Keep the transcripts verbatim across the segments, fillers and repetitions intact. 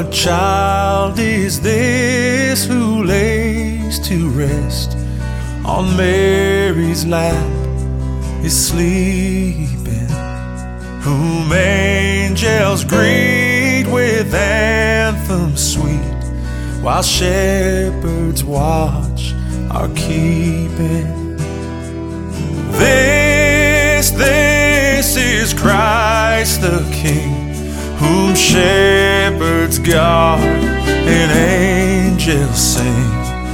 What child is this who lays to rest on Mary's lap, is sleeping, whom angels greet with anthems sweet, while shepherds watch are keeping? This, this is Christ the King, whom shepherds guard and angels sing.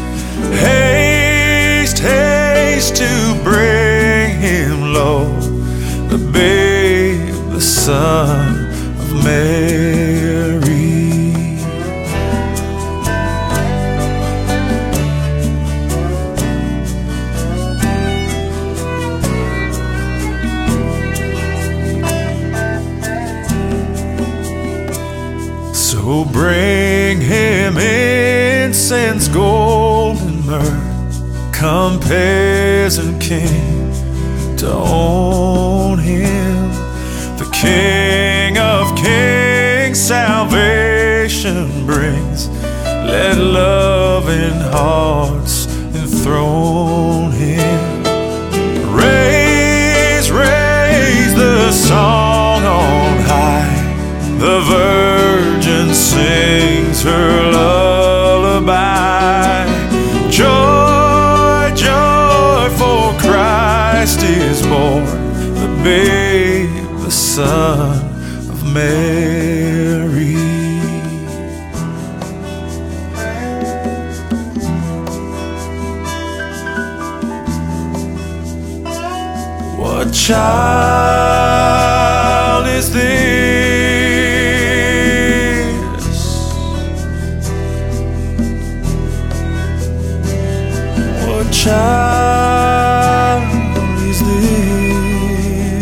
Haste, haste to bring him low, the babe, the Son of Mary. So bring him incense, gold, and myrrh. Come, peasant king, to own him, the King of kings, salvation brings. Let loving hearts enthrone him. Raise, raise the song on high, the virgin sings her lullaby. Joy, joy, for Christ is born, the babe, the Son of Mary. What child is this? What child is this?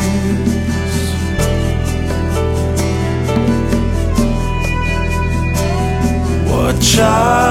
What child